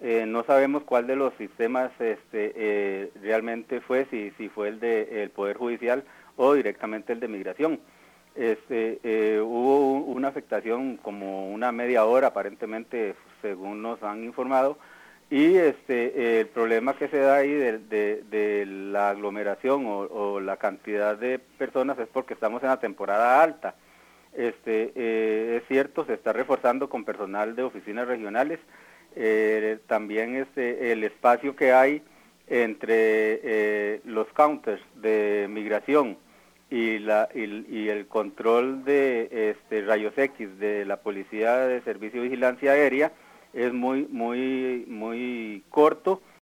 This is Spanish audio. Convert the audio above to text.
No sabemos cuál de los sistemas realmente fue, si fue el del Poder Judicial o directamente el de Migración. Hubo una afectación como una media hora aparentemente, según nos han informado, y el problema que se da ahí de la aglomeración o la cantidad de personas es porque estamos en la temporada alta. Es cierto, se está reforzando con personal de oficinas regionales. También el espacio que hay entre los counters de migración y el control de rayos X de la Policía de Servicio de Vigilancia Aérea es muy corto,